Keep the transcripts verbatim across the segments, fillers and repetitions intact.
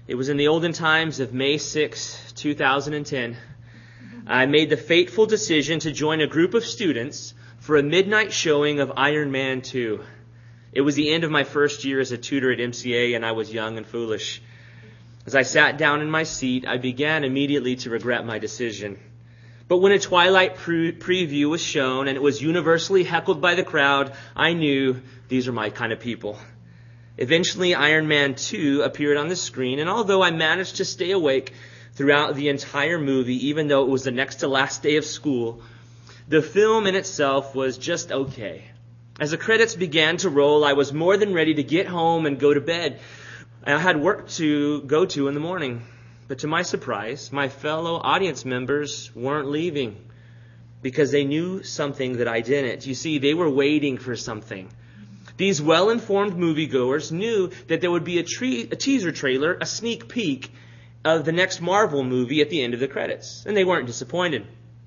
It was in the olden times of May sixth, two thousand ten. I made the fateful decision to join a group of students for a midnight showing of Iron Man two. It was the end of my first year as a tutor at M C A, and I was young and foolish. As I sat down in my seat, I began immediately to regret my decision. But when a Twilight pre- preview was shown and it was universally heckled by the crowd, I knew these are my kind of people. Eventually, Iron Man two appeared on the screen, and although I managed to stay awake throughout the entire movie, even though it was the next to last day of school, the film in itself was just okay. As the credits began to roll, I was more than ready to get home and go to bed. I had work to go to in the morning. But to my surprise, my fellow audience members weren't leaving because they knew something that I didn't. You see, they were waiting for something. These well-informed moviegoers knew that there would be a, tre- a teaser trailer, a sneak peek of the next Marvel movie at the end of the credits. And they weren't disappointed.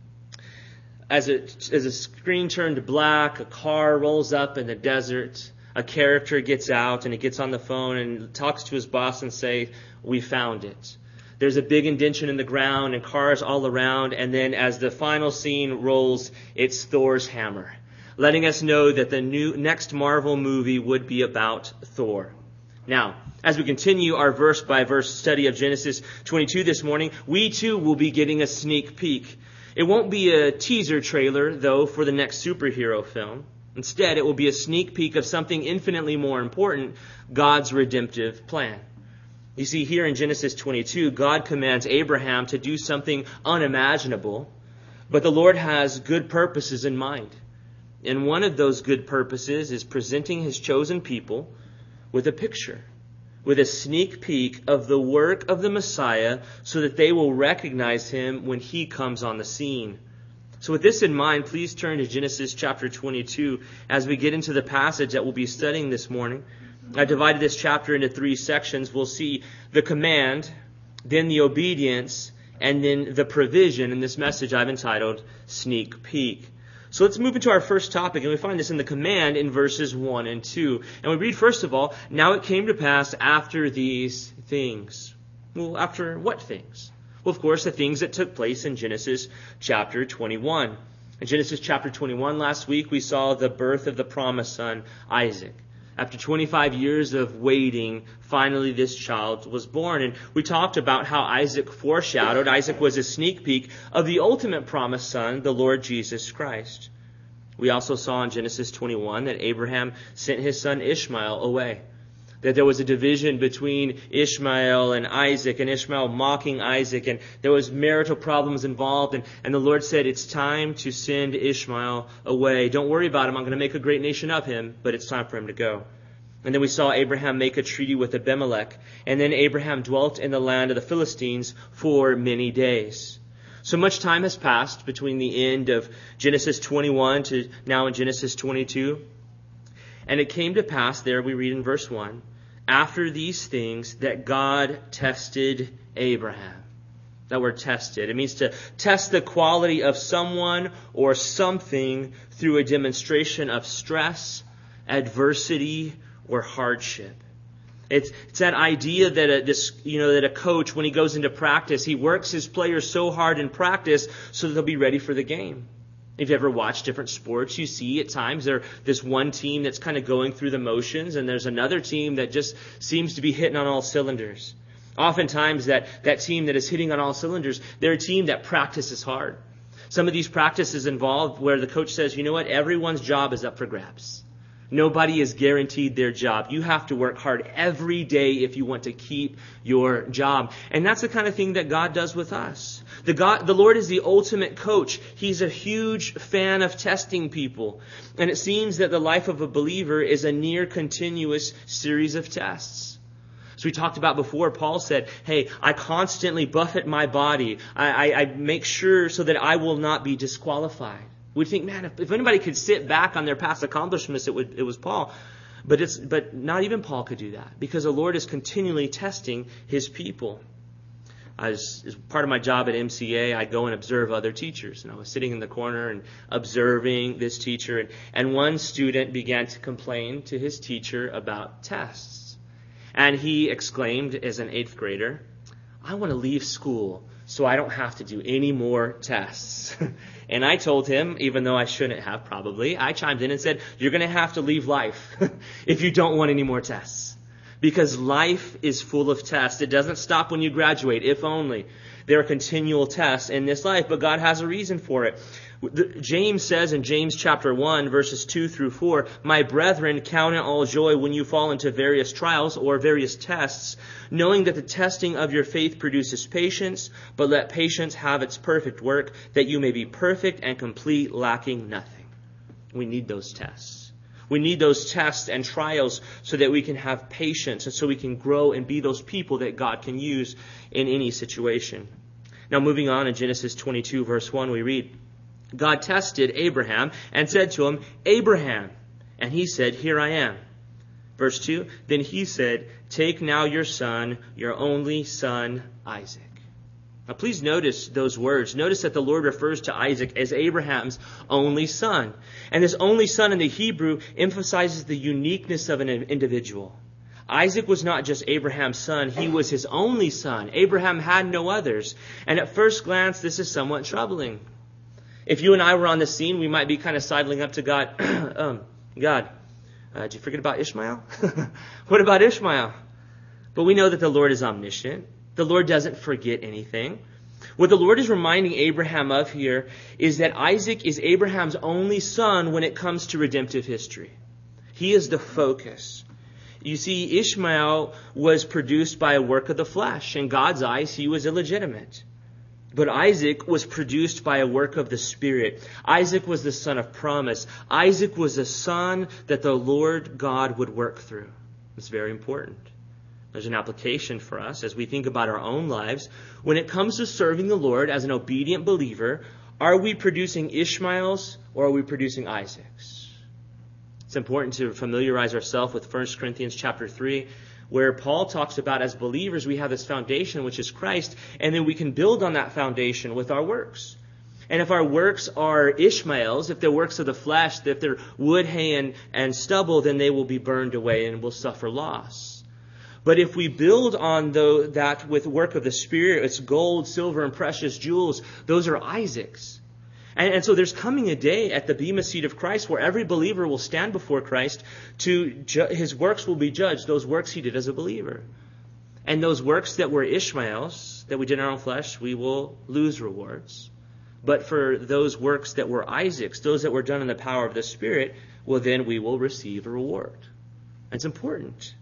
As, it, as the screen turned black, a car rolls up in the desert. A character gets out and he gets on the phone and talks to his boss and say, "We found it." There's a big indention in the ground and cars all around. And then as the final scene rolls, it's Thor's hammer, letting us know that the new next Marvel movie would be about Thor. Now, as we continue our verse-by-verse study of Genesis twenty-two this morning, we too will be getting a sneak peek. It won't be a teaser trailer, though, for the next superhero film. Instead, it will be a sneak peek of something infinitely more important, God's redemptive plan. You see, here in Genesis twenty-two, God commands Abraham to do something unimaginable, but the Lord has good purposes in mind. And one of those good purposes is presenting his chosen people with a picture, with a sneak peek of the work of the Messiah so that they will recognize him when he comes on the scene. So with this in mind, please turn to Genesis chapter twenty-two as we get into the passage that we'll be studying this morning. I divided this chapter into three sections. We'll see the command, then the obedience, and then the provision. In this message I've entitled Sneak Peek. So let's move into our first topic, and we find this in the command in verses one and two. And we read, first of all, "Now it came to pass after these things." Well, after what things? Well, of course, the things that took place in Genesis chapter twenty-one. In Genesis chapter twenty-one last week, we saw the birth of the promised son, Isaac. After twenty-five years of waiting, finally this child was born. And we talked about how Isaac foreshadowed, Isaac was a sneak peek of the ultimate promised son, the Lord Jesus Christ. We also saw in Genesis twenty-one that Abraham sent his son Ishmael away. That there was a division between Ishmael and Isaac, and Ishmael mocking Isaac, and there was marital problems involved, and, and the Lord said, "It's time to send Ishmael away. Don't worry about him. I'm going to make a great nation of him, but it's time for him to go." And then we saw Abraham make a treaty with Abimelech, and then Abraham dwelt in the land of the Philistines for many days. So much time has passed between the end of Genesis twenty-one to now in Genesis twenty-two. And it came to pass, there we read in verse one, after these things that God tested Abraham. That word tested, it means to test the quality of someone or something through a demonstration of stress, adversity, or hardship. It's, it's that idea that a, this, you know, that a coach, when he goes into practice, he works his players so hard in practice so that they'll be ready for the game. If you ever watch different sports, you see at times there's this one team that's kind of going through the motions, and there's another team that just seems to be hitting on all cylinders. Oftentimes that, that team that is hitting on all cylinders, they're a team that practices hard. Some of these practices involve where the coach says, you know what, everyone's job is up for grabs. Nobody is guaranteed their job. You have to work hard every day if you want to keep your job. And that's the kind of thing that God does with us. The God, the Lord is the ultimate coach. He's a huge fan of testing people. And it seems that the life of a believer is a near continuous series of tests. As we talked about before, Paul said, hey, I constantly buffet my body. I, I, I make sure so that I will not be disqualified. We'd think, man, if, if anybody could sit back on their past accomplishments, it would it was Paul. But it's but not even Paul could do that, because the Lord is continually testing his people. As, as part of my job at M C A, I go and observe other teachers. And I was sitting in the corner and observing this teacher. And, and one student began to complain to his teacher about tests. And he exclaimed as an eighth grader, "I want to leave school so I don't have to do any more tests." And I told him, even though I shouldn't have probably, I chimed in and said, "You're going to have to leave life if you don't want any more tests." Because life is full of tests. It doesn't stop when you graduate, if only. There are continual tests in this life, but God has a reason for it. James says in James chapter one, verses two through four, "My brethren, count it all joy when you fall into various trials or various tests, knowing that the testing of your faith produces patience, but let patience have its perfect work, that you may be perfect and complete, lacking nothing." We need those tests. We need those tests and trials so that we can have patience and so we can grow and be those people that God can use in any situation. Now, moving on in Genesis twenty-two, verse one, we read, "God tested Abraham and said to him, 'Abraham.' And he said, 'Here I am.' Verse two, "Then he said, 'Take now your son, your only son, Isaac.'" Now please notice those words. Notice that the Lord refers to Isaac as Abraham's only son. And this only son in the Hebrew emphasizes the uniqueness of an individual. Isaac was not just Abraham's son, he was his only son. Abraham had no others. And at first glance, this is somewhat troubling. If you and I were on the scene, we might be kind of sidling up to God. um, God, uh, did you forget about Ishmael? What about Ishmael? But we know that the Lord is omniscient. The Lord doesn't forget anything. What the Lord is reminding Abraham of here is that Isaac is Abraham's only son when it comes to redemptive history. He is the focus. You see, Ishmael was produced by a work of the flesh. In God's eyes, he was illegitimate. But Isaac was produced by a work of the Spirit. Isaac was the son of promise. Isaac was a son that the Lord God would work through. It's very important. There's an application for us as we think about our own lives. When it comes to serving the Lord as an obedient believer, are we producing Ishmaels or are we producing Isaacs? It's important to familiarize ourselves with First Corinthians chapter three, where Paul talks about as believers we have this foundation, which is Christ, and then we can build on that foundation with our works. And if our works are Ishmaels, if they're works of the flesh, if they're wood, hay, and, and stubble, then they will be burned away and will suffer loss. But if we build on the, that with work of the Spirit, it's gold, silver, and precious jewels, those are Isaacs. And, and so there's coming a day at the Bema seat of Christ where every believer will stand before Christ. To ju- his works will be judged, those works he did as a believer. And those works that were Ishmaels, that we did in our own flesh, we will lose rewards. But for those works that were Isaacs, those that were done in the power of the Spirit, well, then we will receive a reward. It's important.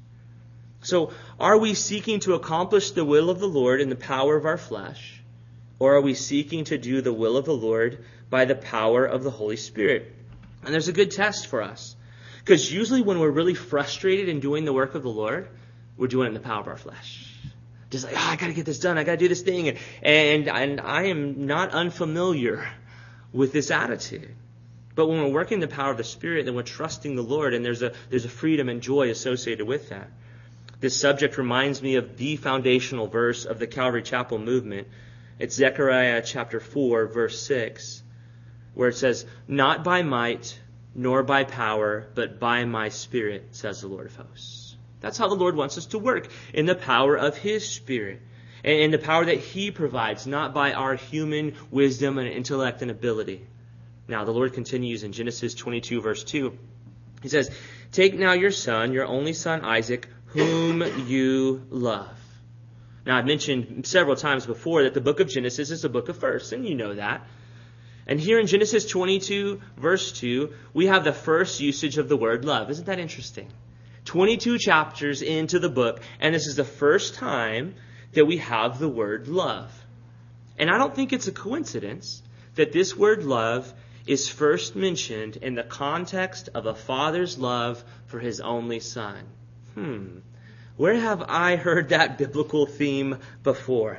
So, are we seeking to accomplish the will of the Lord in the power of our flesh? Or are we seeking to do the will of the Lord by the power of the Holy Spirit? And there's a good test for us. Because usually when we're really frustrated in doing the work of the Lord, we're doing it in the power of our flesh. Just like, oh, I got to get this done. I got to do this thing. And, and, and I am not unfamiliar with this attitude. But when we're working the power of the Spirit, then we're trusting the Lord. And there's a, there's a freedom and joy associated with that. This subject reminds me of the foundational verse of the Calvary Chapel movement. It's Zechariah chapter four, verse six, where it says, "Not by might, nor by power, but by my Spirit, says the Lord of hosts." That's how the Lord wants us to work, in the power of His Spirit, and in the power that He provides, not by our human wisdom and intellect and ability. Now, the Lord continues in Genesis twenty-two, verse two. He says, "Take now your son, your only son Isaac, whom you love." Now, I've mentioned several times before that the book of Genesis is the book of firsts, and you know that. And here in Genesis twenty-two, verse two, we have the first usage of the word love. Isn't that interesting? twenty-two chapters into the book, and this is the first time that we have the word love. And I don't think it's a coincidence that this word love is first mentioned in the context of a father's love for his only son. Hmm, where have I heard that biblical theme before?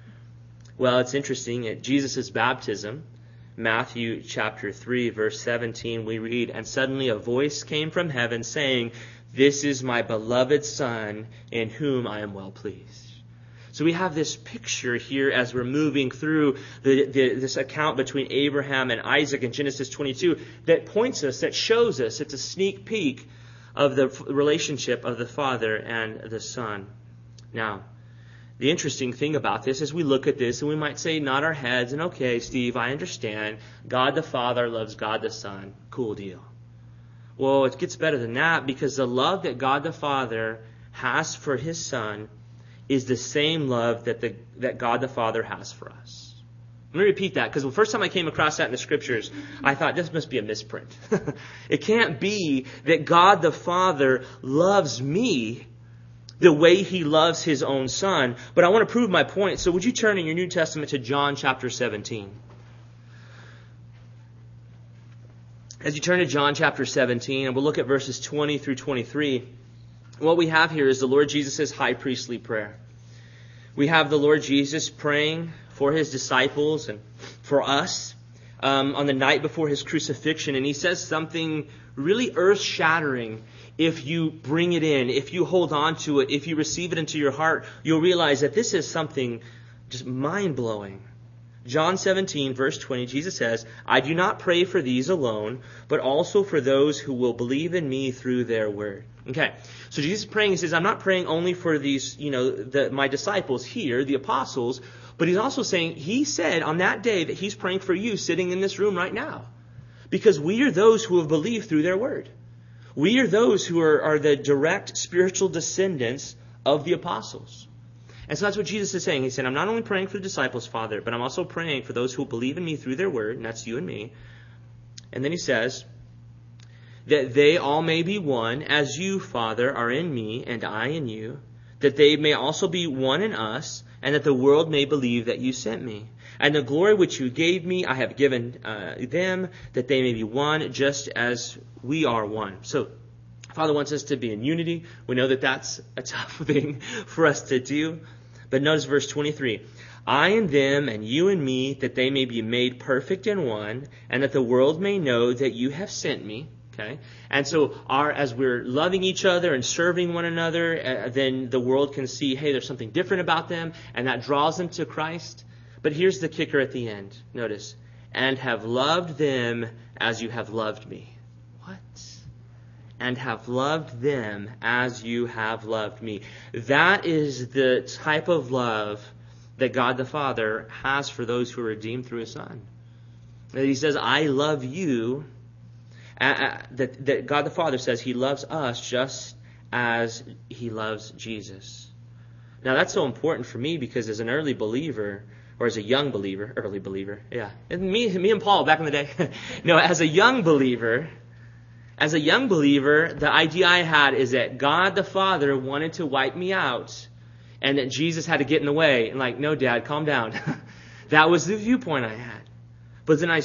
Well, it's interesting. At Jesus' baptism, Matthew chapter three, verse seventeen, we read, "And suddenly a voice came from heaven saying, 'This is my beloved Son, in whom I am well pleased.'" So we have this picture here as we're moving through the, the, this account between Abraham and Isaac in Genesis twenty-two that points us, that shows us, it's a sneak peek of the relationship of the Father and the Son. Now, the interesting thing about this is we look at this and we might say, nod our heads, and okay, Steve, I understand. God the Father loves God the Son. Cool deal. Well, it gets better than that, because the love that God the Father has for His Son is the same love that the that God the Father has for us. Let me repeat that, because the first time I came across that in the Scriptures, I thought this must be a misprint. It can't be that God the Father loves me the way He loves His own Son. But I want to prove my point. So would you turn in your New Testament to John chapter seventeen? As you turn to John chapter seventeen, and we'll look at verses twenty through twenty-three, what we have here is the Lord Jesus' high priestly prayer. We have the Lord Jesus praying for His disciples and for us um, on the night before His crucifixion. And He says something really earth-shattering. If you bring it in, if you hold on to it, if you receive it into your heart, you'll realize that this is something just mind-blowing. John seventeen, verse twenty, Jesus says, I do not pray for these alone, but also for those who will believe in me through their word. Okay, so Jesus is praying. He says, I'm not praying only for these, you know, the, my disciples here, the apostles, but He's also saying, He said on that day that He's praying for you sitting in this room right now. Because we are those who have believed through their word. We are those who are, are the direct spiritual descendants of the apostles. And so that's what Jesus is saying. He said, I'm not only praying for the disciples, Father, but I'm also praying for those who believe in me through their word, and that's you and me. And then He says, that they all may be one, as you, Father, are in me, and I in you, that they may also be one in us, and that the world may believe that you sent me. And the glory which you gave me, I have given uh, them, that they may be one, just as we are one. So, Father wants us to be in unity. We know that that's a tough thing for us to do. But notice verse twenty-three. I and them, and you and me, that they may be made perfect in one, and that the world may know that you have sent me. Okay, and so our as we're loving each other and serving one another, uh, then the world can see, hey, there's something different about them, and that draws them to Christ. But here's the kicker at the end. Notice, and have loved them as you have loved me. What? And have loved them as you have loved me. That is the type of love that God the Father has for those who are redeemed through His Son. And He says, I love you. Uh, that, that God the Father says He loves us just as He loves Jesus. Now that's so important for me, because as an early believer, or as a young believer, early believer, yeah, and me, me and Paul back in the day. No, as a young believer, as a young believer, the idea I had is that God the Father wanted to wipe me out, and that Jesus had to get in the way. And like, no, Dad, calm down. That was the viewpoint I had. But then I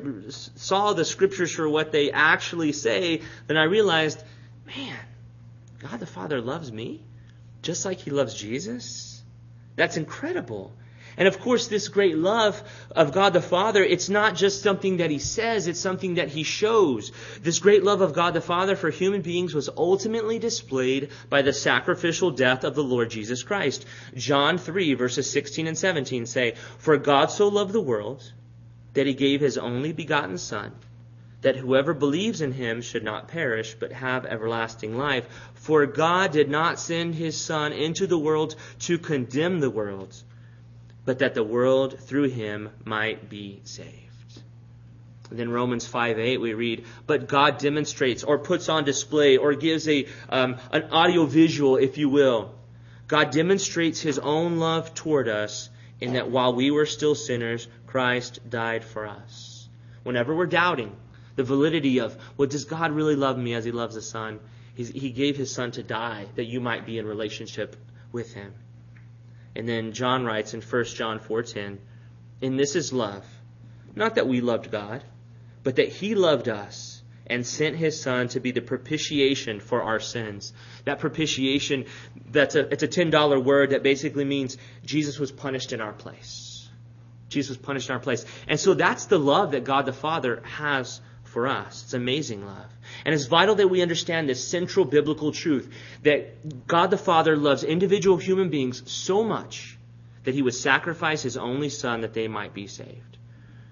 saw the Scriptures for what they actually say. Then I realized, man, God the Father loves me just like He loves Jesus. That's incredible. And of course, this great love of God the Father, it's not just something that He says, it's something that He shows. This great love of God the Father for human beings was ultimately displayed by the sacrificial death of the Lord Jesus Christ. John three, verses sixteen and seventeen say, For God so loved the world, that He gave His only begotten Son, that whoever believes in Him should not perish, but have everlasting life. For God did not send His Son into the world to condemn the world, but that the world through Him might be saved. And then Romans five eight we read, But God demonstrates or puts on display or gives a um, an audio visual, if you will. God demonstrates His own love toward us in that while we were still sinners, Christ died for us. Whenever we're doubting the validity of, well, does God really love me as He loves the Son? He's, he gave His Son to die that you might be in relationship with Him. And then John writes in First John four ten, And this is love, not that we loved God, but that He loved us and sent His Son to be the propitiation for our sins. That propitiation, that's a it's a ten dollar word that basically means Jesus was punished in our place. Jesus was punished in our place. And so that's the love that God the Father has for us. It's amazing love. And it's vital that we understand this central biblical truth, that God the Father loves individual human beings so much that He would sacrifice His only Son that they might be saved.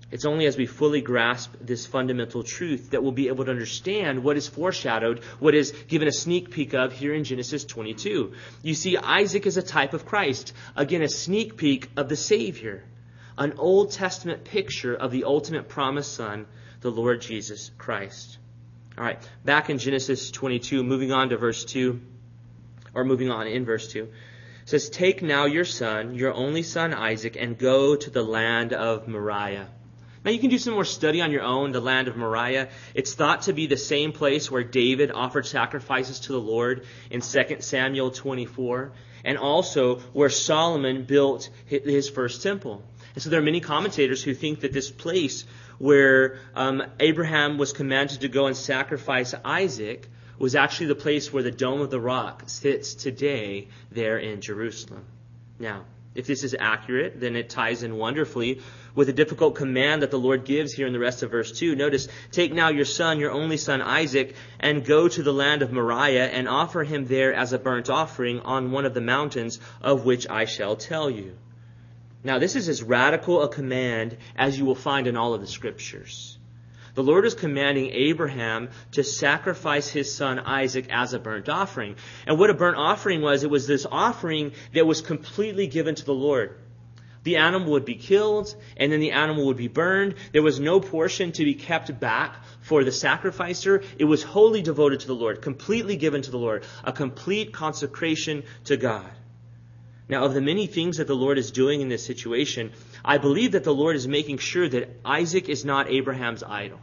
It's only as we fully grasp this fundamental truth that we'll be able to understand what is foreshadowed, what is given a sneak peek of here in Genesis twenty-two. You see, Isaac is a type of Christ. Again, a sneak peek of the Savior. An Old Testament picture of the ultimate promised Son, the Lord Jesus Christ. All right, back in Genesis twenty-two, moving on to verse two, or moving on in verse two. It says, "Take now your son, your only son Isaac, and go to the land of Moriah." Now you can do some more study on your own, the land of Moriah. It's thought to be the same place where David offered sacrifices to the Lord in Second Samuel twenty-four, and also where Solomon built his first temple. And so there are many commentators who think that this place where um, Abraham was commanded to go and sacrifice Isaac was actually the place where the Dome of the Rock sits today there in Jerusalem. Now, if this is accurate, then it ties in wonderfully with a difficult command that the Lord gives here in the rest of verse two. Notice, "Take now your son, your only son Isaac, and go to the land of Moriah and offer him there as a burnt offering on one of the mountains of which I shall tell you." Now, this is as radical a command as you will find in all of the Scriptures. The Lord is commanding Abraham to sacrifice his son Isaac as a burnt offering. And what a burnt offering was, it was this offering that was completely given to the Lord. The animal would be killed, and then the animal would be burned. There was no portion to be kept back for the sacrificer. It was wholly devoted to the Lord, completely given to the Lord, a complete consecration to God. Now, of the many things that the Lord is doing in this situation, I believe that the Lord is making sure that Isaac is not Abraham's idol.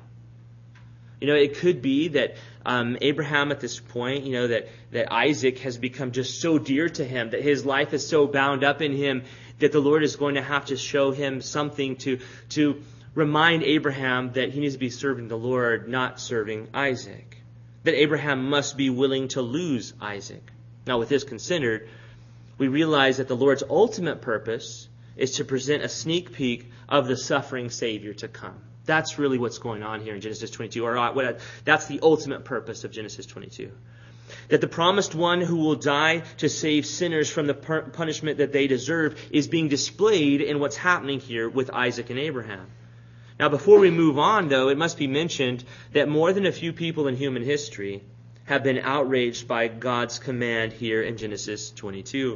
You know, it could be that um, Abraham at this point, you know, that, that Isaac has become just so dear to him, that his life is so bound up in him, that the Lord is going to have to show him something to, to remind Abraham that he needs to be serving the Lord, not serving Isaac. That Abraham must be willing to lose Isaac. Now, with this considered, we realize that the Lord's ultimate purpose is to present a sneak peek of the suffering Savior to come. That's really what's going on here in Genesis twenty-two. Or what, that's the ultimate purpose of Genesis twenty-two. That the promised one who will die to save sinners from the punishment that they deserve is being displayed in what's happening here with Isaac and Abraham. Now, before we move on, though, it must be mentioned that more than a few people in human history have been outraged by God's command here in Genesis twenty-two.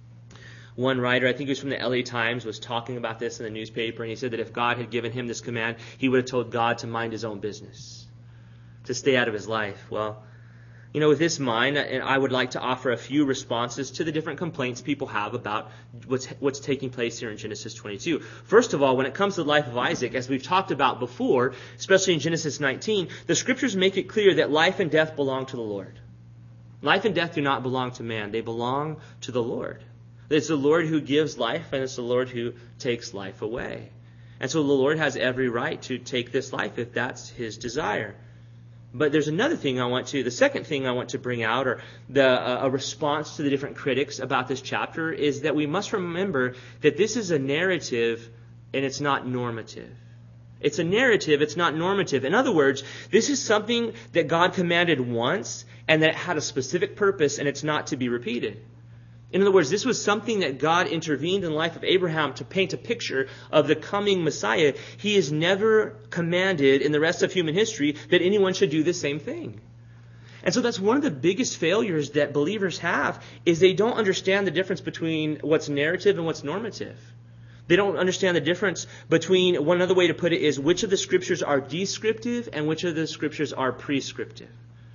One writer, I think it was from the L A Times, was talking about this in the newspaper, and he said that if God had given him this command, he would have told God to mind his own business, to stay out of his life. Well, you know, with this in mind, I would like to offer a few responses to the different complaints people have about what's what's taking place here in Genesis twenty-two. First of all, when it comes to the life of Isaac, as we've talked about before, especially in Genesis nineteen, the Scriptures make it clear that life and death belong to the Lord. Life and death do not belong to man. They belong to the Lord. It's the Lord who gives life, and it's the Lord who takes life away. And so the Lord has every right to take this life if that's his desire. But there's another thing I want to, the second thing I want to bring out, or the uh, a response to the different critics about this chapter, is that we must remember that this is a narrative and it's not normative. It's a narrative, it's not normative. In other words, this is something that God commanded once and that had a specific purpose, and it's not to be repeated. In other words, this was something that God intervened in the life of Abraham to paint a picture of the coming Messiah. He has never commanded in the rest of human history that anyone should do the same thing. And so that's one of the biggest failures that believers have, is they don't understand the difference between what's narrative and what's normative. They don't understand the difference between, one other way to put it is, which of the Scriptures are descriptive and which of the Scriptures are prescriptive.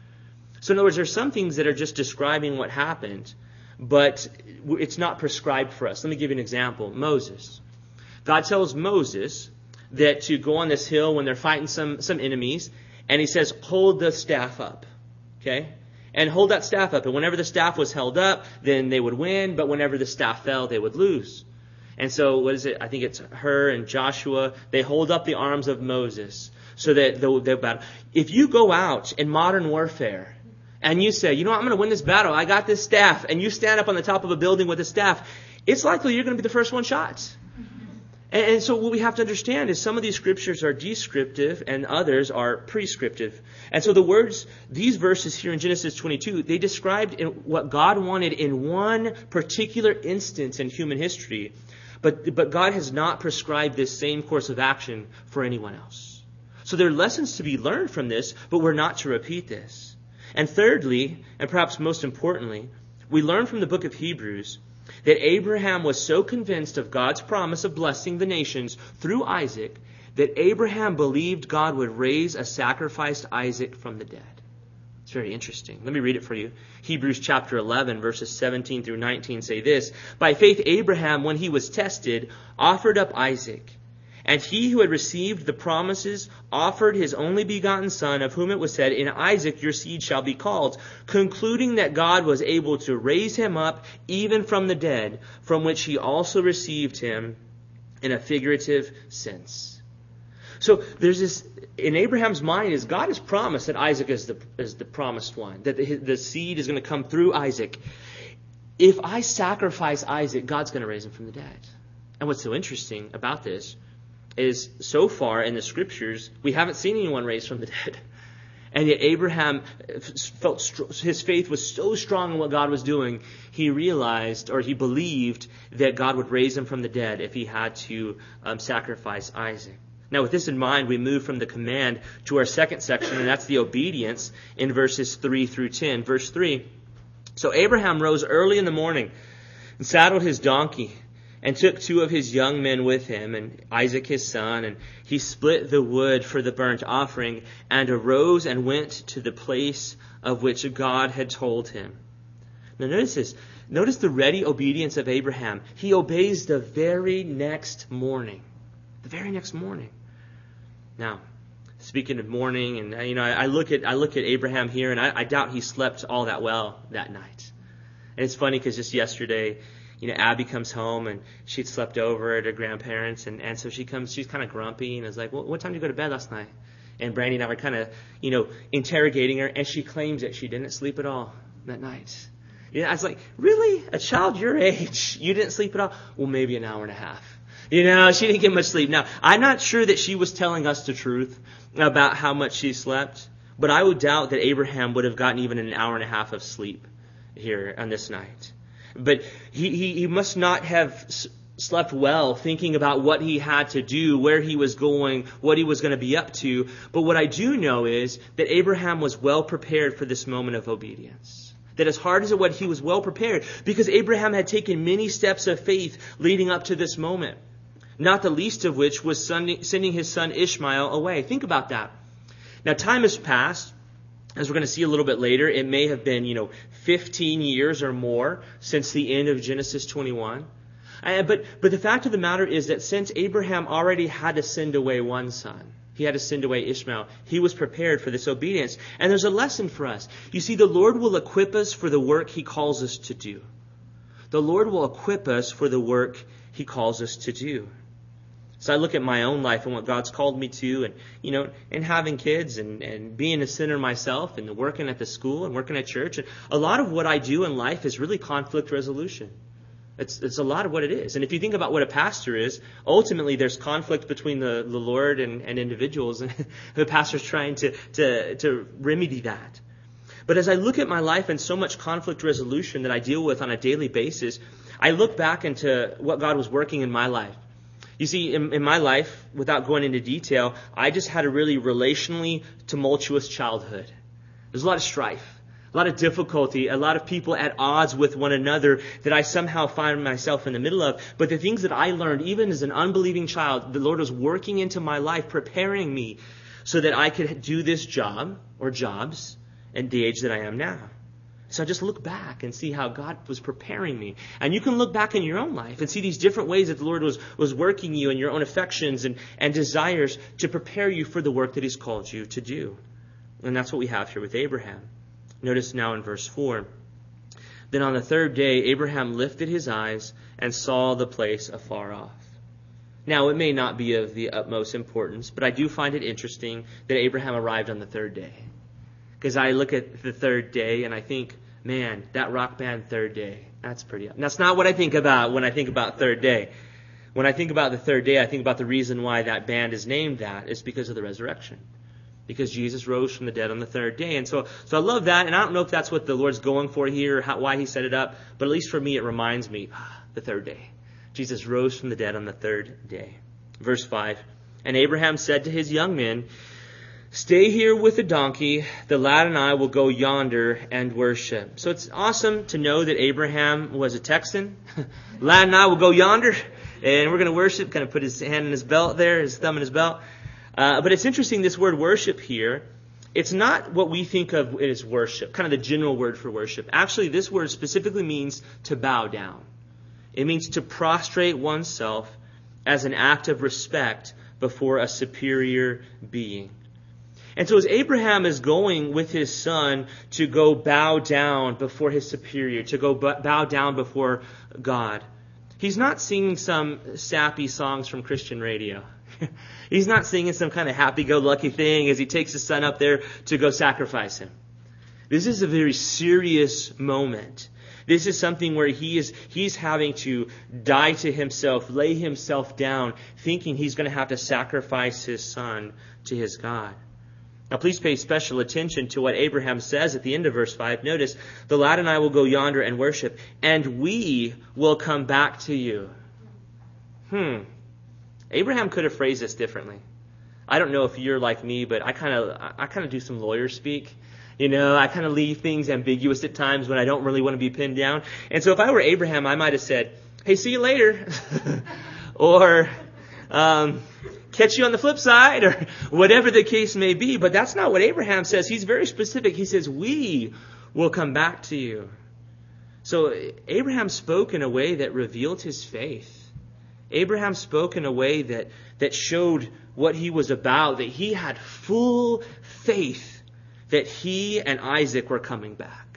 So in other words, there's some things that are just describing what happened, but it's not prescribed for us. Let me give you an example. Moses. God tells Moses that to go on this hill when they're fighting some, some enemies, and he says, hold the staff up. Okay? And hold that staff up. And whenever the staff was held up, then they would win, but whenever the staff fell, they would lose. And so, what is it? I think it's Hur and Joshua. They hold up the arms of Moses so that they'll, they'll battle. If you go out in modern warfare, and you say, you know what, I'm going to win this battle. I got this staff. And you stand up on the top of a building with a staff. It's likely you're going to be the first one shot. And, and so what we have to understand is some of these Scriptures are descriptive and others are prescriptive. And so the words, these verses here in Genesis twenty-two, they described in what God wanted in one particular instance in human history. But, but God has not prescribed this same course of action for anyone else. So there are lessons to be learned from this, but we're not to repeat this. And thirdly, and perhaps most importantly, we learn from the book of Hebrews that Abraham was so convinced of God's promise of blessing the nations through Isaac that Abraham believed God would raise a sacrificed Isaac from the dead. It's very interesting. Let me read it for you. Hebrews chapter eleven, verses seventeen through nineteen say this: By faith Abraham, when he was tested, offered up Isaac. And he who had received the promises offered his only begotten son, of whom it was said, In Isaac your seed shall be called, concluding that God was able to raise him up even from the dead, from which he also received him in a figurative sense. So there's this, in Abraham's mind, is God has promised that Isaac is the, is the promised one, that the, the seed is going to come through Isaac. If I sacrifice Isaac, God's going to raise him from the dead. And what's so interesting about this is so far in the scriptures, we haven't seen anyone raised from the dead. And yet Abraham felt his faith was so strong in what God was doing, he realized, or he believed, that God would raise him from the dead if he had to um, sacrifice Isaac. Now, with this in mind, we move from the command to our second section, and that's the obedience in verses three through ten. Verse three, So Abraham rose early in the morning and saddled his donkey and took two of his young men with him, and Isaac his son, and he split the wood for the burnt offering, and arose and went to the place of which God had told him. Now notice this. Notice the ready obedience of Abraham. He obeys the very next morning. The very next morning. Now, speaking of morning, and you know, I, I look at I look at Abraham here, and I, I doubt he slept all that well that night. And it's funny because just yesterday, you know, Abby comes home and she'd slept over at her grandparents, and, and so she comes, she's kind of grumpy and is like, well, what time did you go to bed last night? And Brandy and I were kind of, you know, interrogating her, and she claims that she didn't sleep at all that night. Yeah, I was like, really? A child your age, you didn't sleep at all? Well, maybe an hour and a half. You know, she didn't get much sleep. Now, I'm not sure that she was telling us the truth about how much she slept, but I would doubt that Abraham would have gotten even an hour and a half of sleep here on this night. But he, he, he must not have s- slept well, thinking about what he had to do, where he was going, what he was going to be up to. But what I do know is that Abraham was well prepared for this moment of obedience. That as hard as it was, he was well prepared because Abraham had taken many steps of faith leading up to this moment. Not the least of which was sending his son Ishmael away. Think about that. Now, time has passed. As we're going to see a little bit later, it may have been, you know, fifteen years or more since the end of Genesis twenty-one. Uh, but, but the fact of the matter is that since Abraham already had to send away one son, he had to send away Ishmael, he was prepared for this obedience. And there's a lesson for us. You see, the Lord will equip us for the work he calls us to do. The Lord will equip us for the work he calls us to do. So I look at my own life and what God's called me to, and you know, and having kids and, and being a sinner myself and working at the school and working at church. And a lot of what I do in life is really conflict resolution. It's it's a lot of what it is. And if you think about what a pastor is, ultimately there's conflict between the, the Lord and, and individuals, and the pastor's trying to, to, to remedy that. But as I look at my life and so much conflict resolution that I deal with on a daily basis, I look back into what God was working in my life. You see, in, in my life, without going into detail, I just had a really relationally tumultuous childhood. There's a lot of strife, a lot of difficulty, a lot of people at odds with one another that I somehow find myself in the middle of. But the things that I learned, even as an unbelieving child, the Lord was working into my life, preparing me so that I could do this job or jobs at the age that I am now. So I just look back and see how God was preparing me. And you can look back in your own life and see these different ways that the Lord was, was working you in your own affections and, and desires to prepare you for the work that he's called you to do. And that's what we have here with Abraham. Notice now in verse four. Then on the third day, Abraham lifted his eyes and saw the place afar off. Now, it may not be of the utmost importance, but I do find it interesting that Abraham arrived on the third day. Because I look at the third day and I think, man, that rock band Third Day, that's pretty. That's not what I think about when I think about Third Day. When I think about the third day, I think about the reason why that band is named that is because of the resurrection. Because Jesus rose from the dead on the third day. And so so I love that. And I don't know if that's what the Lord's going for here, or how, why he set it up. But at least for me, it reminds me, ah, the third day. Jesus rose from the dead on the third day. Verse five, and Abraham said to his young men, stay here with the donkey. The lad and I will go yonder and worship. So it's awesome to know that Abraham was a Texan. Lad and I will go yonder and we're going to worship. Kind of put his hand in his belt there, his thumb in his belt. Uh, but it's interesting, this word worship here, it's not what we think of as worship, kind of the general word for worship. Actually, this word specifically means to bow down. It means to prostrate oneself as an act of respect before a superior being. And so as Abraham is going with his son to go bow down before his superior, to go bow down before God, he's not singing some sappy songs from Christian radio. He's not singing some kind of happy-go-lucky thing as he takes his son up there to go sacrifice him. This is a very serious moment. This is something where he is he's having to die to himself, lay himself down, thinking he's going to have to sacrifice his son to his God. Now please pay special attention to what Abraham says at the end of verse five. Notice, the lad and I will go yonder and worship, and we will come back to you. Hmm. Abraham could have phrased this differently. I don't know if you're like me, but I kind of I kind of do some lawyer speak. You know, I kind of leave things ambiguous at times when I don't really want to be pinned down. And so if I were Abraham, I might have said, hey, see you later. or um, catch you on the flip side, or whatever the case may be. But that's not what Abraham says. He's very specific. He says, we will come back to you. So Abraham spoke in a way that revealed his faith. Abraham spoke in a way that, that showed what he was about, that he had full faith that he and Isaac were coming back.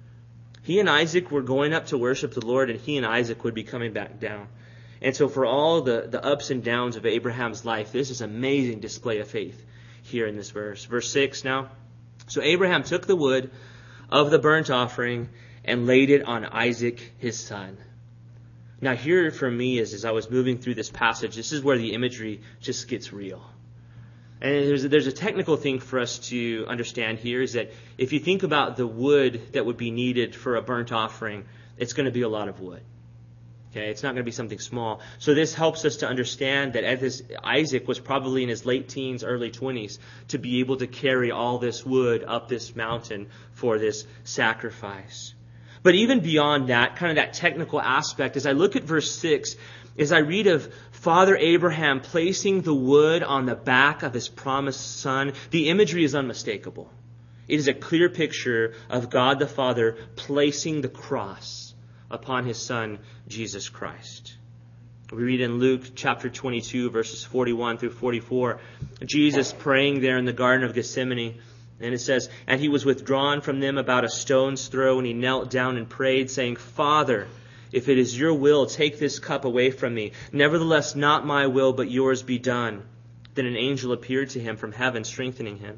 He and Isaac were going up to worship the Lord, and he and Isaac would be coming back down. And so for all the, the ups and downs of Abraham's life, this is an amazing display of faith here in this verse. Verse six now. So Abraham took the wood of the burnt offering and laid it on Isaac his son. Now here for me is, as I was moving through this passage, this is where the imagery just gets real. And there's a, there's a technical thing for us to understand here, is that if you think about the wood that would be needed for a burnt offering, it's going to be a lot of wood. Okay, it's not going to be something small. So this helps us to understand that as Isaac was probably in his late teens, early twenties, to be able to carry all this wood up this mountain for this sacrifice. But even beyond that, kind of that technical aspect, as I look at verse six, as I read of Father Abraham placing the wood on the back of his promised son, the imagery is unmistakable. It is a clear picture of God the Father placing the cross upon his son, Jesus Christ. We read in Luke chapter twenty-two, verses forty-one through forty-four, Jesus praying there in the Garden of Gethsemane. And it says, and he was withdrawn from them about a stone's throw, and he knelt down and prayed, saying, Father, if it is your will, take this cup away from me. Nevertheless, not my will, but yours be done. Then an angel appeared to him from heaven, strengthening him.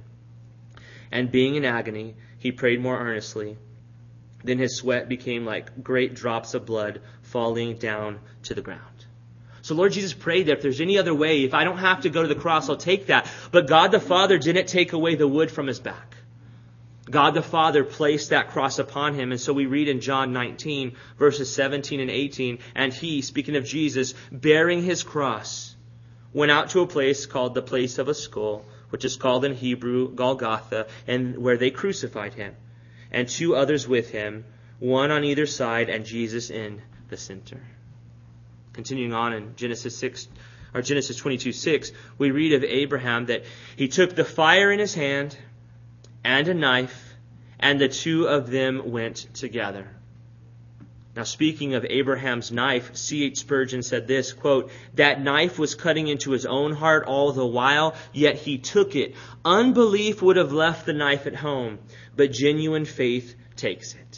And being in agony, he prayed more earnestly. Then his sweat became like great drops of blood falling down to the ground. So Lord Jesus prayed that if there's any other way, if I don't have to go to the cross, I'll take that. But God the Father didn't take away the wood from his back. God the Father placed that cross upon him. And so we read in John nineteen, verses seventeen and eighteen, and he, speaking of Jesus, bearing his cross, went out to a place called the place of a skull, which is called in Hebrew Golgotha, and where they crucified him. And two others with him, one on either side, and Jesus in the center. Continuing on in Genesis six, or Genesis twenty-two six, we read of Abraham that he took the fire in his hand and a knife, and the two of them went together. Now, speaking of Abraham's knife, C H Spurgeon said this, quote, that knife was cutting into his own heart all the while, yet he took it. Unbelief would have left the knife at home, but genuine faith takes it.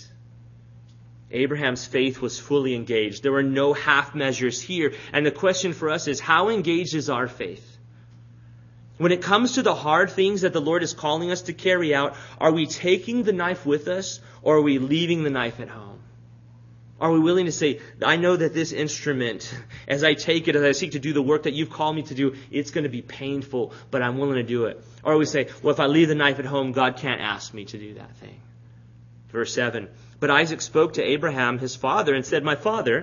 Abraham's faith was fully engaged. There were no half measures here. And the question for us is, how engaged is our faith? When it comes to the hard things that the Lord is calling us to carry out, are we taking the knife with us, or are we leaving the knife at home? Are we willing to say, I know that this instrument, as I take it, as I seek to do the work that you've called me to do, it's going to be painful, but I'm willing to do it. Or we say, well, if I leave the knife at home, God can't ask me to do that thing. Verse seven, but Isaac spoke to Abraham, his father, and said, my father.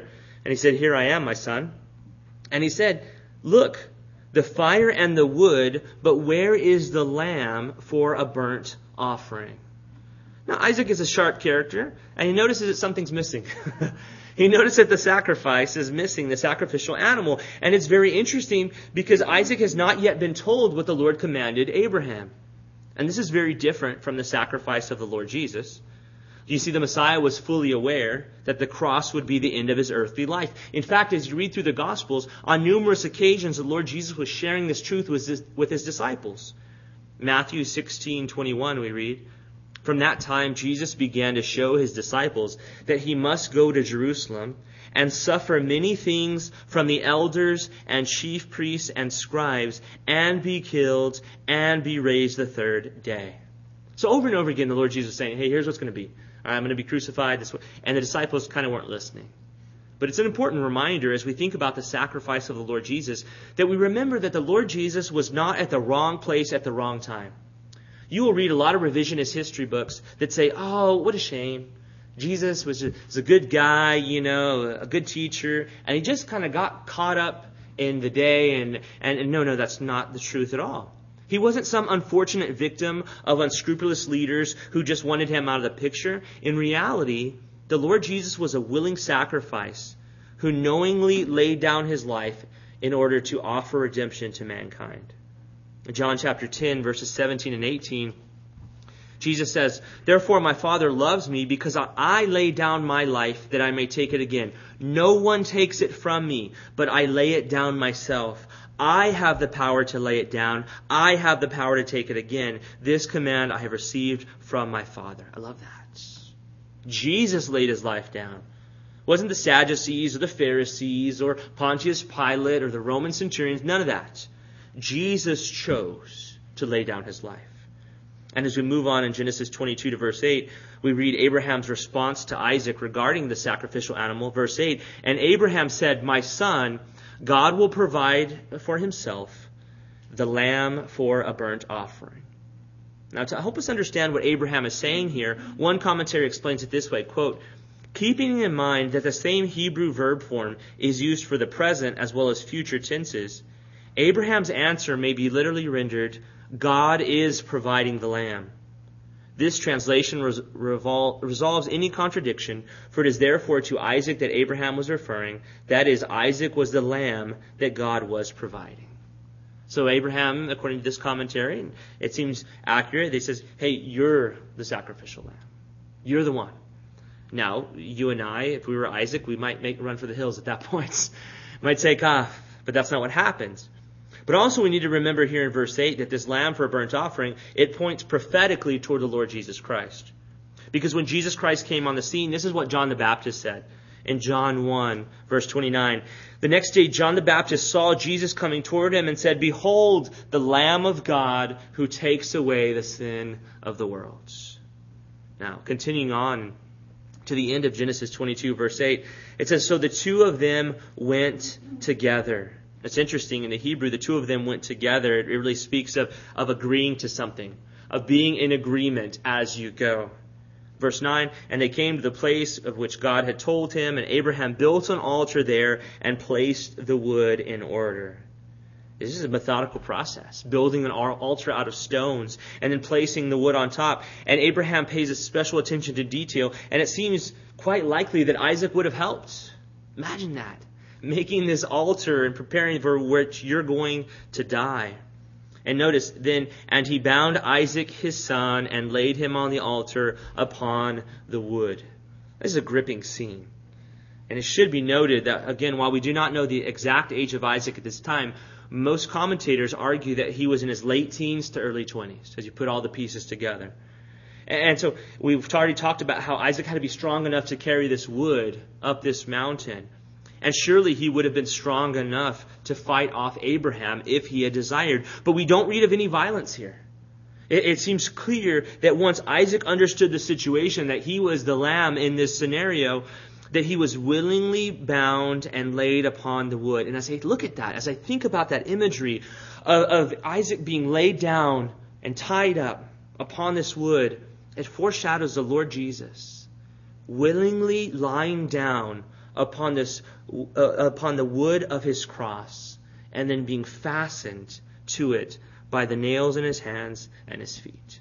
And he said, "Here I am, my son." And he said, "Look, the fire and the wood, but where is the lamb for a burnt offering?" Now, Isaac is a sharp character, and he notices that something's missing. He noticed that the sacrifice is missing, the sacrificial animal. And it's very interesting because Isaac has not yet been told what the Lord commanded Abraham. And this is very different from the sacrifice of the Lord Jesus. You see, the Messiah was fully aware that the cross would be the end of his earthly life. In fact, as you read through the Gospels, on numerous occasions, the Lord Jesus was sharing this truth with his, with his disciples. Matthew sixteen twenty-one, we read, "From that time, Jesus began to show his disciples that he must go to Jerusalem and suffer many things from the elders and chief priests and scribes, and be killed, and be raised the third day." So over and over again, the Lord Jesus was saying, hey, here's what's going to be. I'm going to be crucified this way. And the disciples kind of weren't listening. But it's an important reminder as we think about the sacrifice of the Lord Jesus that we remember that the Lord Jesus was not at the wrong place at the wrong time. You will read a lot of revisionist history books that say, oh, what a shame. Jesus was a, was a good guy, you know, a good teacher, and he just kind of got caught up in the day. And, and, and no, no, that's not the truth at all. He wasn't some unfortunate victim of unscrupulous leaders who just wanted him out of the picture. In reality, the Lord Jesus was a willing sacrifice who knowingly laid down his life in order to offer redemption to mankind. In John chapter ten, verses seventeen and eighteen, Jesus says, "Therefore my Father loves me because I lay down my life that I may take it again. No one takes it from me, but I lay it down myself. I have the power to lay it down. I have the power to take it again. This command I have received from my Father." I love that. Jesus laid his life down. It wasn't the Sadducees or the Pharisees or Pontius Pilate or the Roman centurions. None of that. Jesus chose to lay down his life. And as we move on in Genesis twenty-two to verse eight, we read Abraham's response to Isaac regarding the sacrificial animal. Verse eight, "And Abraham said, 'My son, God will provide for himself the lamb for a burnt offering.'" Now, to help us understand what Abraham is saying here, one commentary explains it this way, quote, "Keeping in mind that the same Hebrew verb form is used for the present as well as future tenses, Abraham's answer may be literally rendered, 'God is providing the lamb.' This translation res- revol- resolves any contradiction, for it is therefore to Isaac that Abraham was referring. That is, Isaac was the lamb that God was providing." So Abraham, according to this commentary, and it seems accurate, they says, hey, you're the sacrificial lamb. You're the one. Now, you and I, if we were Isaac, we might make a run for the hills at that point. Might take off, but that's not what happens. But also we need to remember here in verse eight that this lamb for a burnt offering, it points prophetically toward the Lord Jesus Christ. Because when Jesus Christ came on the scene, this is what John the Baptist said in John one, verse twenty-nine. "The next day John the Baptist saw Jesus coming toward him and said, 'Behold, the Lamb of God who takes away the sin of the world.'" Now, continuing on to the end of Genesis twenty-two, verse eight, it says, "So the two of them went together." It's interesting, in the Hebrew, the two of them went together. It really speaks of, of agreeing to something, of being in agreement as you go. Verse nine, "And they came to the place of which God had told him, and Abraham built an altar there and placed the wood in order." This is a methodical process, building an altar out of stones and then placing the wood on top. And Abraham pays a special attention to detail, and it seems quite likely that Isaac would have helped. Imagine that. Making this altar and preparing for which you're going to die. And notice then, "And he bound Isaac his son and laid him on the altar upon the wood." This is a gripping scene. And it should be noted that, again, while we do not know the exact age of Isaac at this time, most commentators argue that he was in his late teens to early twenties, as you put all the pieces together. And so we've already talked about how Isaac had to be strong enough to carry this wood up this mountain. And surely he would have been strong enough to fight off Abraham if he had desired. But we don't read of any violence here. It, it seems clear that once Isaac understood the situation, that he was the lamb in this scenario, that he was willingly bound and laid upon the wood. And as I look at that, as I think about that imagery of, of Isaac being laid down and tied up upon this wood, it foreshadows the Lord Jesus willingly lying down upon this, uh, upon the wood of his cross, and then being fastened to it by the nails in his hands and his feet.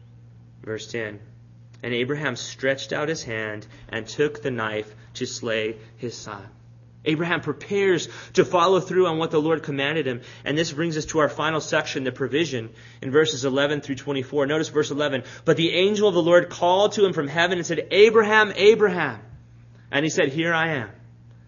Verse ten. And Abraham stretched out his hand and took the knife to slay his son. Abraham prepares to follow through on what the Lord commanded him. And this brings us to our final section, the provision, in verses eleven through twenty-four. Notice verse eleven. But the angel of the Lord called to him from heaven and said, Abraham, Abraham. And he said, Here I am.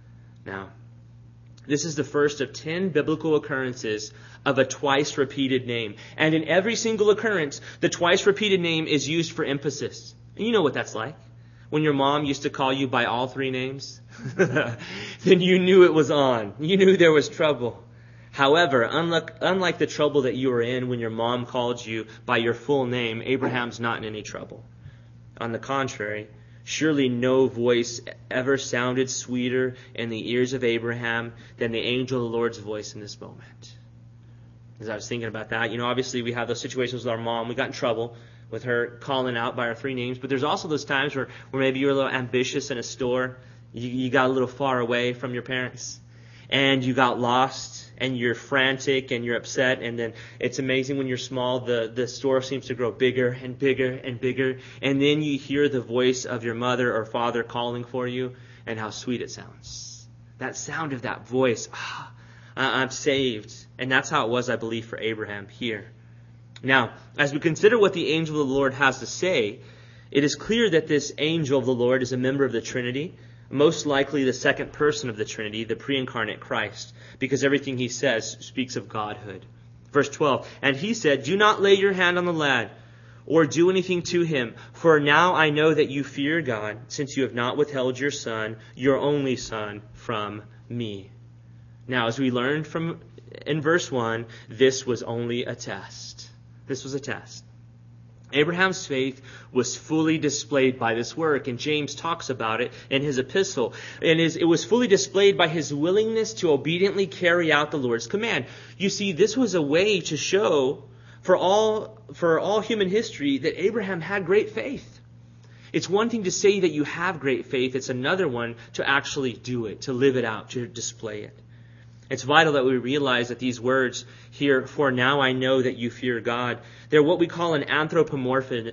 Now, this is the first of ten biblical occurrences of a twice repeated name. And in every single occurrence, the twice repeated name is used for emphasis. And you know what that's like. When your mom used to call you by all three names, then you knew it was on. You knew there was trouble. However, unlike, unlike the trouble that you were in when your mom called you by your full name, Abraham's not in any trouble. On the contrary, surely no voice ever sounded sweeter in the ears of Abraham than the angel of the Lord's voice in this moment. As I was thinking about that, you know, obviously we have those situations with our mom. We got in trouble with her calling out by our three names. But there's also those times where, where maybe you're a little ambitious in a store. You, you got a little far away from your parents. And you got lost. And you're frantic and you're upset. And then it's amazing when you're small, the, the store seems to grow bigger and bigger and bigger. And then you hear the voice of your mother or father calling for you. And how sweet it sounds. That sound of that voice. Ah, I'm saved. And that's how it was, I believe, for Abraham here. Now, as we consider what the angel of the Lord has to say, it is clear that this angel of the Lord is a member of the Trinity, most likely the second person of the Trinity, the pre-incarnate Christ, because everything he says speaks of Godhood. Verse twelve, and he said, Do not lay your hand on the lad, or do anything to him, for now I know that you fear God, since you have not withheld your son, your only son, from me. Now, as we learned from in verse one, this was only a test. This was a test. Abraham's faith was fully displayed by this work, and James talks about it in his epistle. And it was fully displayed by his willingness to obediently carry out the Lord's command. You see, this was a way to show for all, for all human history that Abraham had great faith. It's one thing to say that you have great faith. It's another one to actually do it, to live it out, to display it. It's vital that we realize that these words here, for now I know that you fear God, they're what we call an anthropomorphism.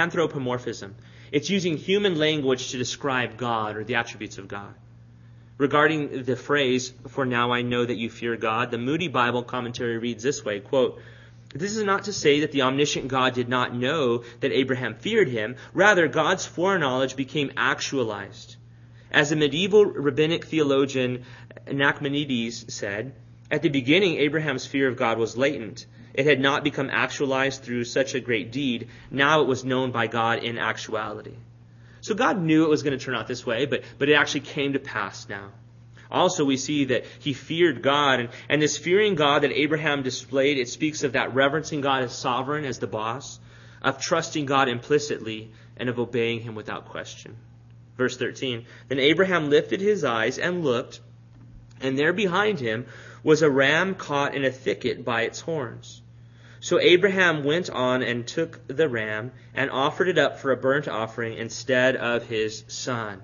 It's using human language to describe God or the attributes of God. Regarding the phrase, for now I know that you fear God, the Moody Bible commentary reads this way, quote, This is not to say that the omniscient God did not know that Abraham feared him. Rather, God's foreknowledge became actualized. As the medieval rabbinic theologian Nachmanides said, at the beginning, Abraham's fear of God was latent. It had not become actualized through such a great deed. Now it was known by God in actuality. So God knew it was going to turn out this way, but, but it actually came to pass now. Also, we see that he feared God, and, and this fearing God that Abraham displayed, it speaks of that reverencing God as sovereign, as the boss, of trusting God implicitly, and of obeying him without question. Verse thirteen, Then Abraham lifted his eyes and looked, and there behind him was a ram caught in a thicket by its horns. So Abraham went on and took the ram and offered it up for a burnt offering instead of his son.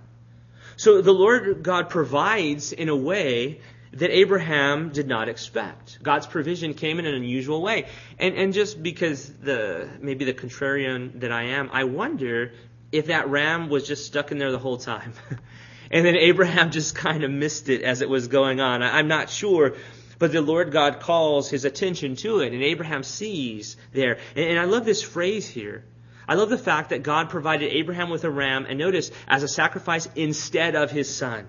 So the Lord God provides in a way that Abraham did not expect. God's provision came in an unusual way. And, and just because the maybe the contrarian that I am, I wonder if that ram was just stuck in there the whole time. And then Abraham just kind of missed it as it was going on. I'm not sure. But the Lord God calls his attention to it. And Abraham sees there. And I love this phrase here. I love the fact that God provided Abraham with a ram. And notice, as a sacrifice instead of his son.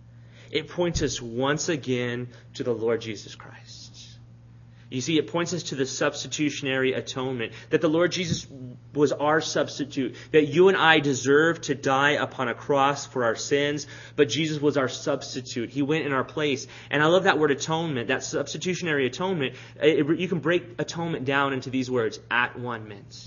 It points us once again to the Lord Jesus Christ. You see, it points us to the substitutionary atonement. That the Lord Jesus was our substitute. That you and I deserve to die upon a cross for our sins. But Jesus was our substitute. He went in our place. And I love that word atonement. That substitutionary atonement. It, you can break atonement down into these words. At one ment.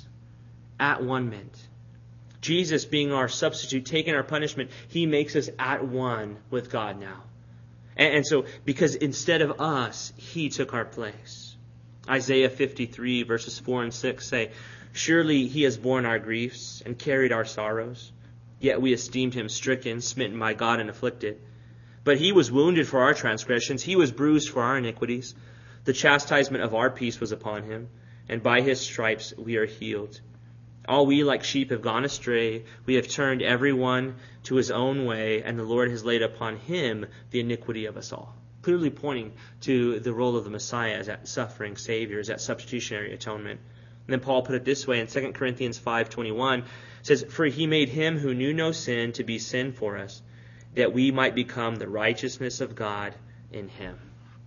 At one ment. Jesus being our substitute, taking our punishment, he makes us at one with God now. And, and so, because instead of us, he took our place. Isaiah fifty-three verses four and six say, Surely he has borne our griefs and carried our sorrows. Yet we esteemed him stricken, smitten by God and afflicted. But he was wounded for our transgressions. He was bruised for our iniquities. The chastisement of our peace was upon him, and by his stripes we are healed. All we like sheep have gone astray. We have turned every one to his own way, and the Lord has laid upon him the iniquity of us all. Clearly pointing to the role of the Messiah as that suffering Savior, as that substitutionary atonement. And then Paul put it this way in Second Corinthians five twenty-one. It says, "For he made him who knew no sin to be sin for us, that we might become the righteousness of God in him."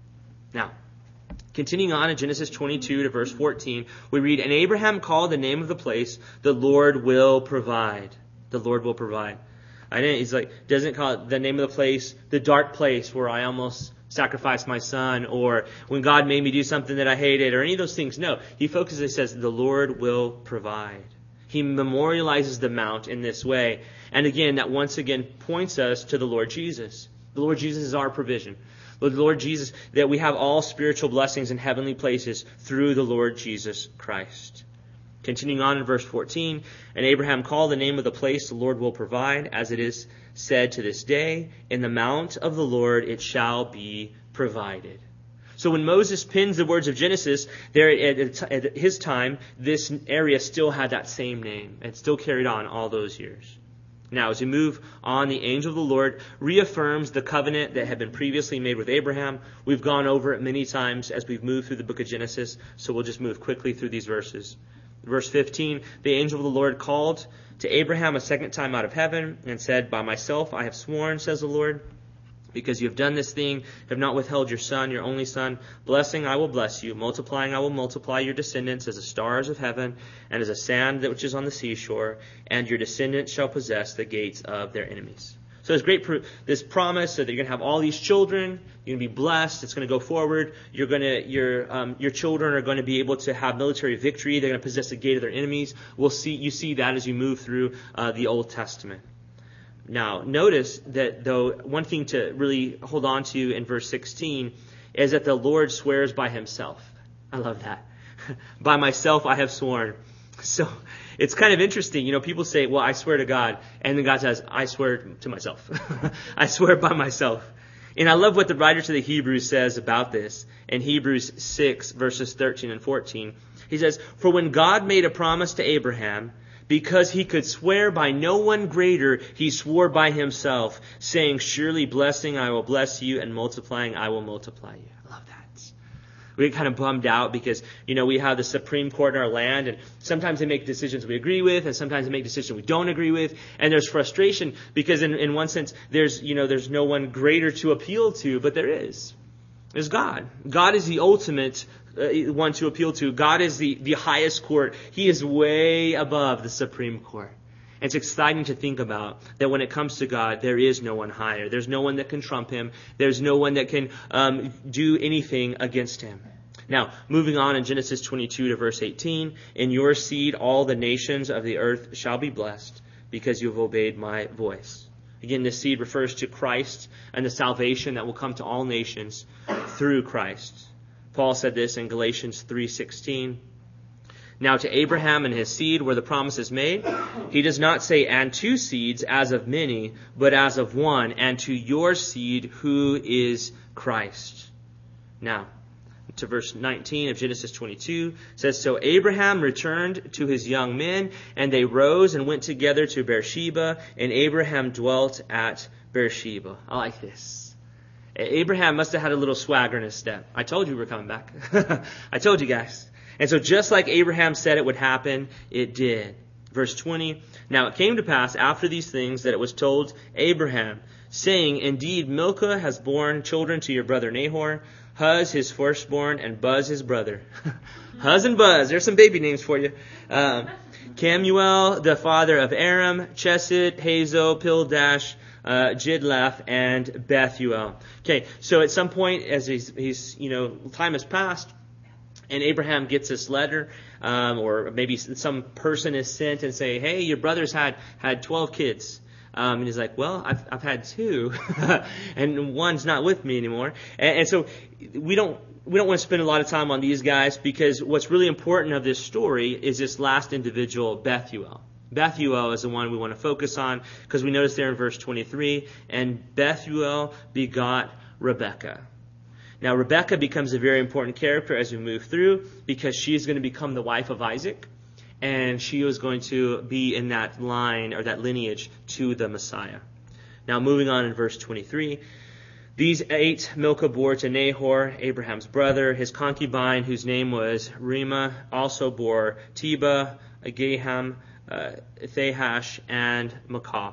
Now, continuing on in Genesis twenty-two to verse fourteen, we read, "And Abraham called the name of the place, the Lord will provide." The Lord will provide. I didn't, he's like, doesn't call it the name of the place, the dark place where I almost sacrificed my son, or when God made me do something that I hated, or any of those things. No, he focuses and says, the Lord will provide. He memorializes the mount in this way. And again, that once again points us to the Lord Jesus. The Lord Jesus is our provision. The Lord Jesus, that we have all spiritual blessings in heavenly places through the Lord Jesus Christ. Continuing on in verse fourteen, "And Abraham called the name of the place, the Lord will provide, as it is said to this day, in the mount of the Lord it shall be provided." So when Moses pins the words of Genesis, there at, at his time, this area still had that same name. It still carried on all those years. Now, as we move on, the angel of the Lord reaffirms the covenant that had been previously made with Abraham. We've gone over it many times as we've moved through the book of Genesis, so we'll just move quickly through these verses. Verse fifteen, "The angel of the Lord called to Abraham a second time out of heaven and said, By myself I have sworn, says the Lord, because you have done this thing, have not withheld your son, your only son. Blessing I will bless you. Multiplying I will multiply your descendants as the stars of heaven and as a sand which is on the seashore. And your descendants shall possess the gates of their enemies." So there's great pro- this promise that you're going to have all these children. You're going to be blessed. It's going to go forward. You're going to your um, your children are going to be able to have military victory. They're going to possess the gate of their enemies. We'll see you see that as you move through uh, the Old Testament. Now, notice that though one thing to really hold on to in verse sixteen is that the Lord swears by himself. I love that. By myself I have sworn. So it's kind of interesting. You know, people say, well, I swear to God. And then God says, I swear to myself. I swear by myself. And I love what the writer to the Hebrews says about this. In Hebrews six, verses thirteen and fourteen, he says, "For when God made a promise to Abraham, because he could swear by no one greater, he swore by himself, saying, Surely blessing I will bless you, and multiplying I will multiply you." I love that. We get kind of bummed out because, you know, we have the Supreme Court in our land, and sometimes they make decisions we agree with, and sometimes they make decisions we don't agree with, and there's frustration because in, in one sense, there's, you know, there's no one greater to appeal to, but there is. There's God. God is the ultimate uh, one to appeal to. God is the, the highest court. He is way above the Supreme Court. And it's exciting to think about that when it comes to God, there is no one higher. There's no one that can trump him. There's no one that can um, do anything against him. Now, moving on in Genesis twenty-two to verse eighteen, "In your seed all the nations of the earth shall be blessed, because you have obeyed my voice." Again, this seed refers to Christ and the salvation that will come to all nations through Christ. Paul said this in Galatians three sixteen. "Now to Abraham and his seed were the promises made. He does not say, and to seeds as of many, but as of one, and to your seed who is Christ." Now, to verse nineteen of Genesis twenty-two, says, "So Abraham returned to his young men, and they rose and went together to Beersheba, and Abraham dwelt at Beersheba." I like this. Abraham must have had a little swagger in his step. I told you we were coming back. I told you guys. And so just like Abraham said it would happen, it did. Verse twenty, "Now it came to pass after these things that it was told Abraham, saying, Indeed, Milcah has borne children to your brother Nahor, Huz his firstborn, and Buz his brother." Huz and Buz, there's some baby names for you. Um, "Kemuel, the father of Aram, Chesed, Hazo, Pildash, uh, Jidlaph, and Bethuel." Okay, so at some point, as he's, he's you know, time has passed, and Abraham gets this letter, um, or maybe some person is sent and say, "Hey, your brother's had had twelve kids." Um, and he's like, "Well, I've I've had two, and one's not with me anymore." And, and so we don't we don't want to spend a lot of time on these guys, because what's really important of this story is this last individual, Bethuel. Bethuel is the one we want to focus on because we notice there in verse twenty-three, and Bethuel begot Rebekah. Now, Rebekah becomes a very important character as we move through because she is going to become the wife of Isaac, and she is going to be in that line or that lineage to the Messiah. Now, moving on in verse twenty-three, these eight Milcah bore to Nahor, Abraham's brother. His concubine, whose name was Reumah, also bore Tebah, Gaham, uh, Thahash, and Maacah.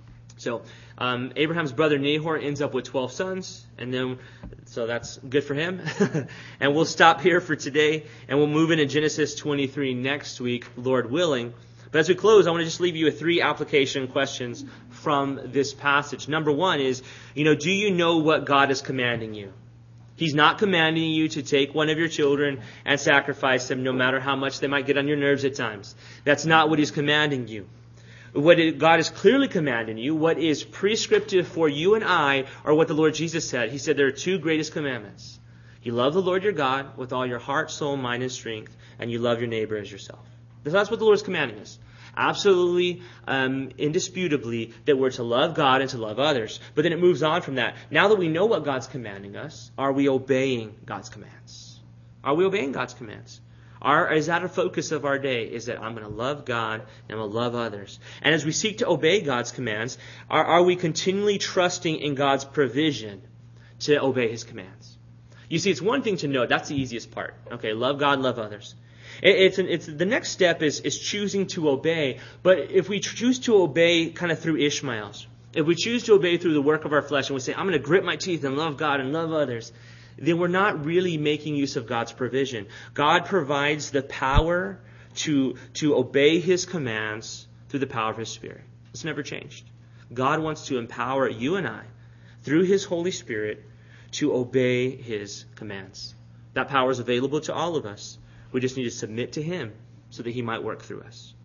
So um, Abraham's brother Nahor ends up with twelve sons, and then so that's good for him. And we'll stop here for today, and we'll move into Genesis twenty-three next week, Lord willing. But as we close, I want to just leave you with three application questions from this passage. Number one is, you know, do you know what God is commanding you? He's not commanding you to take one of your children and sacrifice them, no matter how much they might get on your nerves at times. That's not what He's commanding you. What it, God is clearly commanding you, what is prescriptive for you and I, are what the Lord Jesus said. He said there are two greatest commandments. You love the Lord your God with all your heart, soul, mind, and strength, and you love your neighbor as yourself. That's what the Lord is commanding us. Absolutely, um, indisputably, that we're to love God and to love others. But then it moves on from that. Now that we know what God's commanding us, are we obeying God's commands? Are we obeying God's commands? Are, is that a focus of our day? Is that I'm going to love God and I'm going to love others? And as we seek to obey God's commands, are, are we continually trusting in God's provision to obey His commands? You see, it's one thing to know. That's the easiest part. Okay, love God, love others. It's, an, it's the next step is, is choosing to obey. But if we choose to obey kind of through Ishmael's, if we choose to obey through the work of our flesh and we say, I'm going to grit my teeth and love God and love others, then we're not really making use of God's provision. God provides the power to, to obey His commands through the power of His Spirit. It's never changed. God wants to empower you and I through His Holy Spirit to obey His commands. That power is available to all of us. We just need to submit to Him so that He might work through us.